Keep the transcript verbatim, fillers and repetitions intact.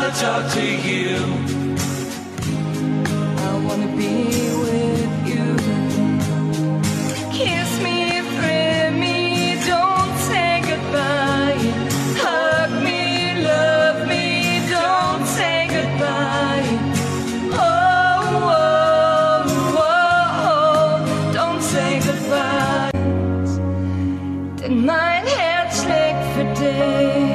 wanna talk to you. I wanna be with you. Kiss me, free me, don't say goodbye. Hug me, love me, don't say goodbye. Oh, oh, oh, oh, don't say goodbye. Denn mein Herz schlägt für dich.